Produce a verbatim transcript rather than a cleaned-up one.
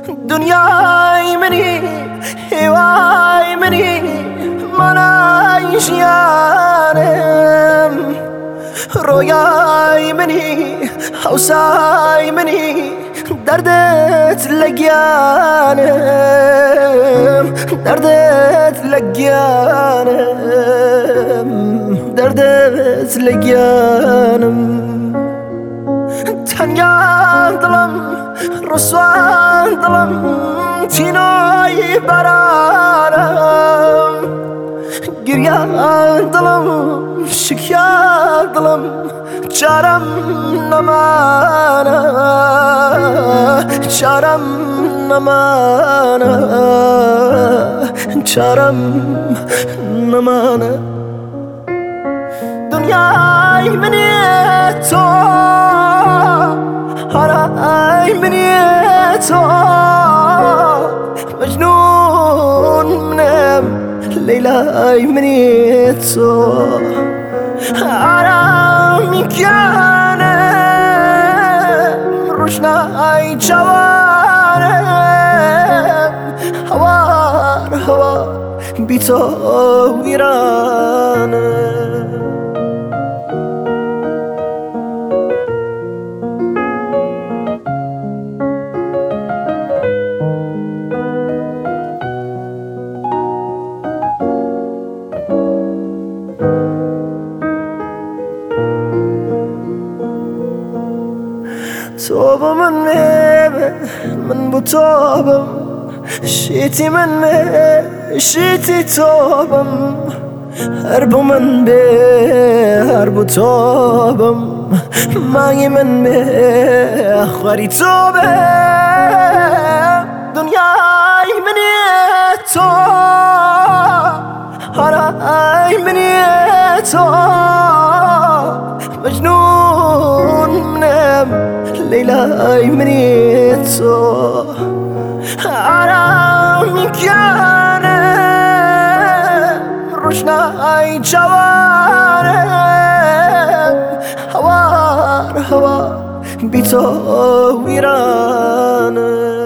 دنیای منی هوای منی من عیشیانم رویای منی حوسای منی دردت لگیانم دردت لگیانم دردت لگیانم تنیان دلم رسوان دلم تینای برانم گریان دلم شکیان دلم چارم نمانه چارم نمانه چارم نمانه دنیای منی تو هرای منی تو مجنون منم لیلای منی تو آرام کنم روشنای جوانم هوار هوار بی تو ویرانم توبه من ميبه من بتوبم شيتي من مي شيتي توبم هرب من بي هرب توبم ماي من مي أخواري توبه دنياي مني تو هراي مني تو مجنون منم لیلای منی تو آرام کنم روشنای جوانم هوار هوار بی تو ویرانم